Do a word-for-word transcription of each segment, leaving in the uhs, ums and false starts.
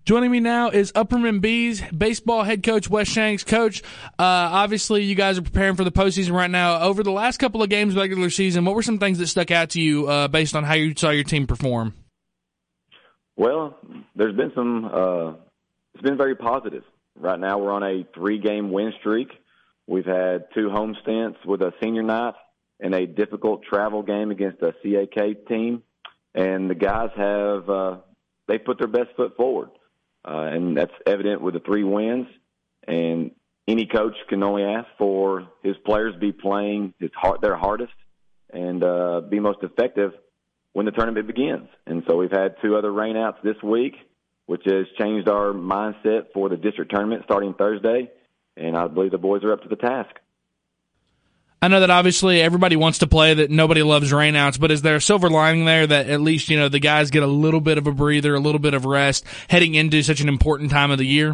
Joining me now is Upperman Bees baseball head coach Wes Shanks. Coach, uh, obviously you guys are preparing for the postseason right now. Over the last couple of games of regular season, what were some things that stuck out to you uh, based on how you saw your team perform? Well, there's been some uh, – it's been very positive. Right now we're on a three-game win streak. We've had two home stints with a senior night and a difficult travel game against a C A K team. And the guys have uh, – they put their best foot forward. Uh, and that's evident with the three wins. And any coach can only ask for his players be playing his heart, their hardest and uh, be most effective when the tournament begins. And so we've had two other rainouts this week, which has changed our mindset for the district tournament starting Thursday. And I believe the boys are up to the task. I know that obviously everybody wants to play, that nobody loves rainouts, but is there a silver lining there that at least, you know, the guys get a little bit of a breather, a little bit of rest heading into such an important time of the year?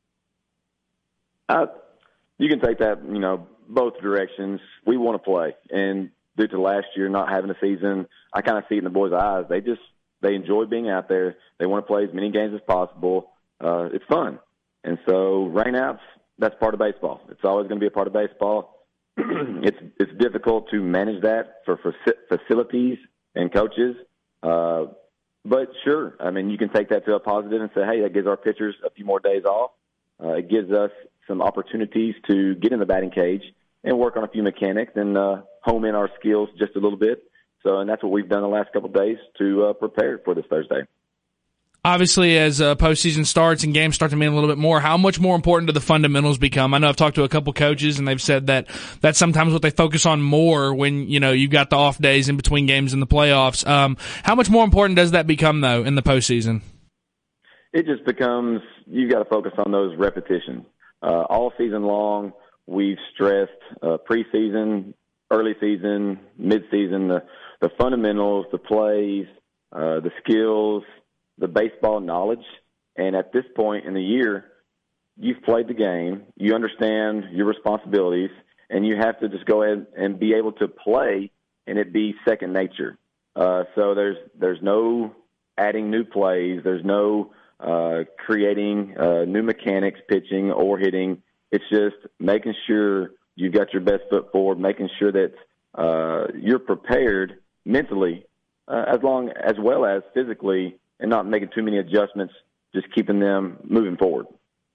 Uh, you can take that, you know, both directions. We want to play. And due to last year not having a season, I kind of see it in the boys' eyes. They just, they enjoy being out there. They want to play as many games as possible. Uh, it's fun. And so rainouts, that's part of baseball. It's always going to be a part of baseball. it's it's difficult to manage that for, for facilities and coaches. Uh, but sure, I mean, you can take that to a positive and say, hey, that gives our pitchers a few more days off. Uh, it gives us some opportunities to get in the batting cage and work on a few mechanics and uh, home in our skills just a little bit. So, and that's what we've done the last couple of days to uh, prepare for this Thursday. Obviously, as uh, postseason starts and games start to mean a little bit more, how much more important do the fundamentals become? I know I've talked to a couple coaches, and they've said that that's sometimes what they focus on more when, you know, you've got the off days in between games in the playoffs. Um, how much more important does that become, though, in the postseason? It just becomes, you've got to focus on those repetitions. Uh, all season long, we've stressed uh, preseason, early season, midseason, the, the fundamentals, the plays, uh, the skills, the baseball knowledge. And at this point in the year, you've played the game, you understand your responsibilities, and you have to just go ahead and be able to play and it be second nature. Uh, so there's there's no adding new plays, there's no uh, creating uh, new mechanics, pitching or hitting. It's just making sure you've got your best foot forward, making sure that uh, you're prepared mentally uh, as long as well as physically, and not making too many adjustments, just keeping them moving forward.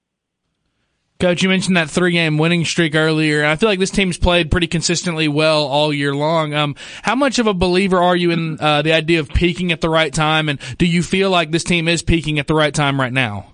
Coach, you mentioned that three-game winning streak earlier. I feel like this team's played pretty consistently well all year long. Um, how much of a believer are you in uh, the idea of peaking at the right time, and do you feel like this team is peaking at the right time right now?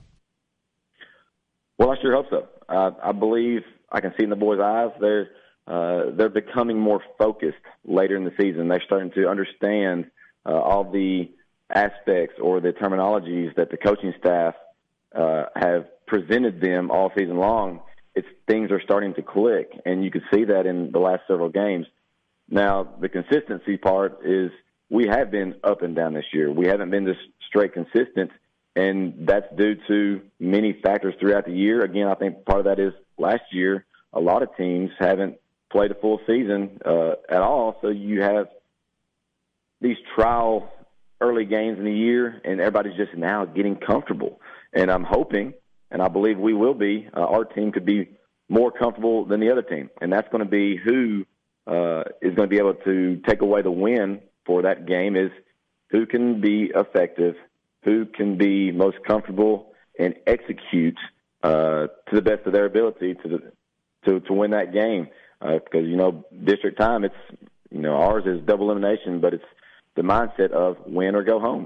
Well, I sure hope so. Uh, I believe I can see in the boys' eyes they're uh, they're becoming more focused later in the season. They're starting to understand uh, all the aspects or the terminologies that the coaching staff uh, have presented them all season long. It's things are starting to click, and you can see that in the last several games. Now, the consistency part is we have been up and down this year. We haven't been just straight consistent, and that's due to many factors throughout the year. Again, I think part of that is last year a lot of teams haven't played a full season uh, at all, so you have these trial early games in the year, and everybody's just now getting comfortable. And I'm hoping, and I believe we will be, uh, our team could be more comfortable than the other team. And that's going to be who uh, is going to be able to take away the win for that game, is who can be effective, who can be most comfortable and execute uh, to the best of their ability to the, to, to win that game. Uh, because, you know, district time, it's, you know, ours is double elimination, but it's the mindset of win or go home.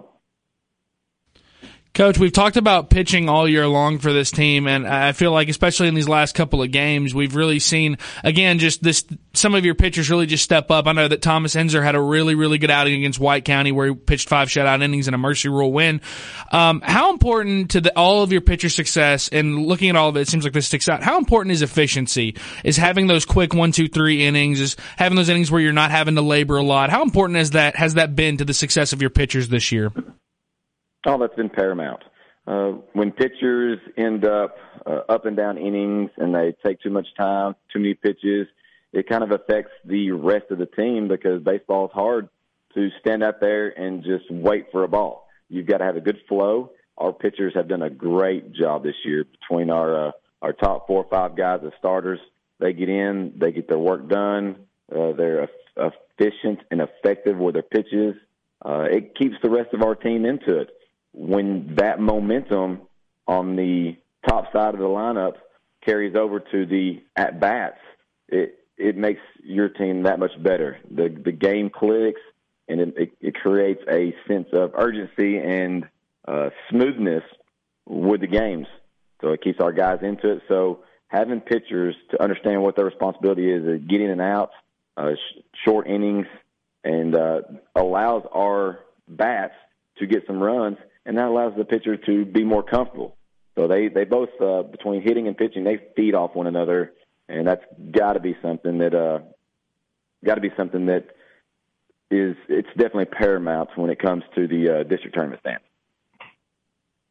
Coach, we've talked about pitching all year long for this team, and I feel like especially in these last couple of games, we've really seen, again, just this, some of your pitchers really just step up. I know that Thomas Enzer had a really, really good outing against White County where he pitched five shutout innings and a Mercy Rule win. Um, how important to the, all of your pitcher success, and looking at all of it, it seems like this sticks out, how important is efficiency? Is having those quick one, two, three innings, is having those innings where you're not having to labor a lot? How important is that, has that been to the success of your pitchers this year? Oh, that's been paramount. Uh, when pitchers end up uh, up and down innings and they take too much time, too many pitches, it kind of affects the rest of the team, because baseball is hard to stand out there and just wait for a ball. You've got to have a good flow. our pitchers have done a great job this year. Between our uh, our top four or five guys as starters, they get in, they get their work done. Uh, they're efficient and effective with their pitches. Uh, it keeps the rest of our team into it. When that momentum on the top side of the lineup carries over to the at-bats, it it makes your team that much better. The the game clicks, and it, it, it creates a sense of urgency and uh, smoothness with the games. So it keeps our guys into it. So having pitchers to understand what their responsibility is, is getting and out, uh, sh- short innings, and uh, allows our bats to get some runs, and that allows the pitcher to be more comfortable. So they, they both, uh, between hitting and pitching, they feed off one another, and that's got to be something that uh, got to be something that is it's definitely paramount when it comes to the uh, district tournament stand.